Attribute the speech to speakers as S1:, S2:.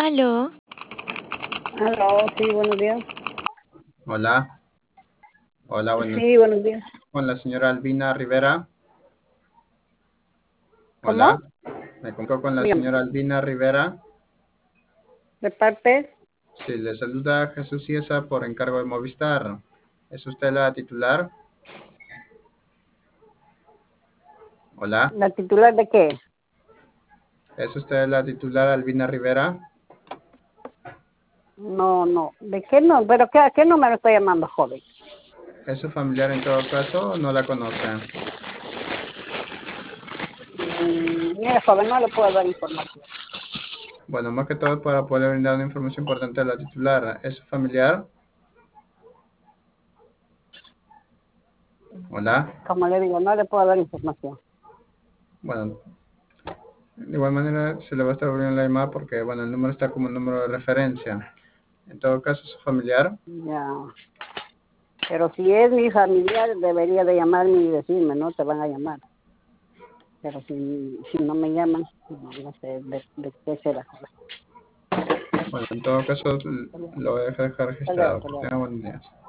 S1: Aló,
S2: Aló, sí, buenos días.
S3: Hola, hola,
S2: Sí, buenos días.
S3: con la señora Albina Rivera. Hola,
S2: ¿Cómo?
S3: me comunico con la
S2: Dígame.
S3: señora Albina Rivera.
S2: ¿De parte?
S3: Sí, le saluda Jesús Ciesa por encargo de Movistar. ¿Es usted la titular? Hola,
S2: ¿La titular de qué?
S3: ¿es usted la titular Albina Rivera?
S2: No, no. ¿De qué no? ¿Pero qué, a qué número está llamando, joven?
S3: ¿Es su familiar en todo caso o no la conoce?
S2: Mire, joven, no le puedo dar información.
S3: Bueno, más que todo para poder brindar una información importante a la titular. ¿Es su familiar? Hola,
S2: Como le digo, no le puedo dar información.
S3: bueno, de igual manera se le va a estar abriendo la llamada porque, bueno, el número está como número de referencia. En todo caso, ¿es su familiar?
S2: Ya. Pero si es mi familiar, debería de llamarme y decirme, ¿no? Te van a llamar. Pero si no me llaman, no sé de qué será, joven.
S3: Bueno, en todo caso, lo voy a dejar
S2: Hasta luego,
S3: registrado.
S2: hasta
S3: Que
S2: luego.
S3: tenga buen día.